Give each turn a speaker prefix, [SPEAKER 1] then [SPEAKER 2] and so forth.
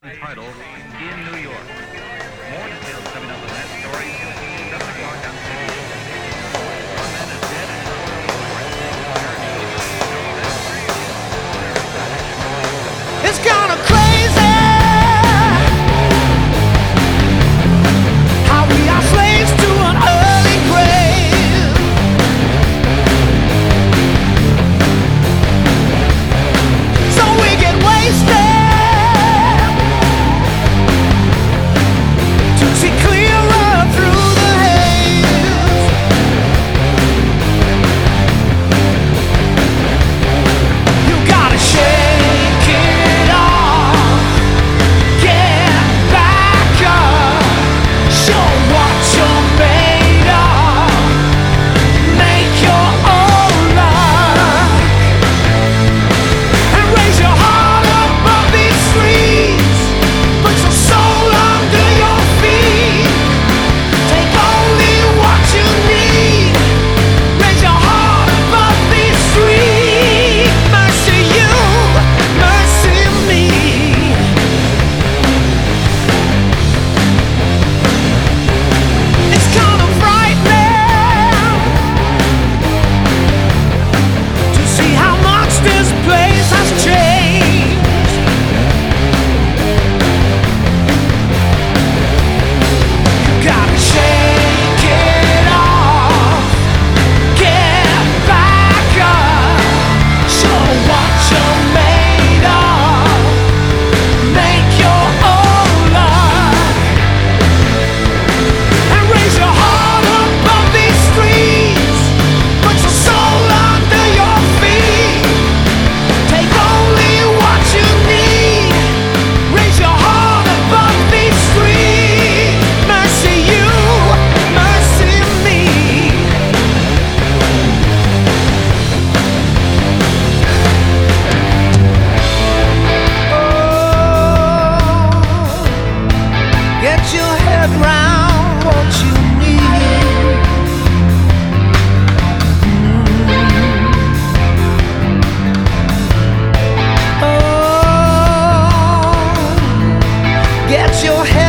[SPEAKER 1] Title in New York. More details coming up on that story. 7 o'clock on CBS. One man is dead and
[SPEAKER 2] It's kinda crazy how we are slaves to an early grave. So we get wasted to see clearer through the haze. You gotta shake it off, get back up, show what you're made of, make your own luck, and raise your heart above these streets, put your soul under your feet, take only what you need, raise your heart above these streets, mercy you, mercy me. It's kind of frightening to see how much this place has changed. You gotta shake it off, get back up, show what you're made of, make your own luck, and raise your heart above these streets, put your soul under your feet, take only what you need, raise your heart above these streets, mercy you, mercy me. Oh, get your head round what you need. Oh, get your head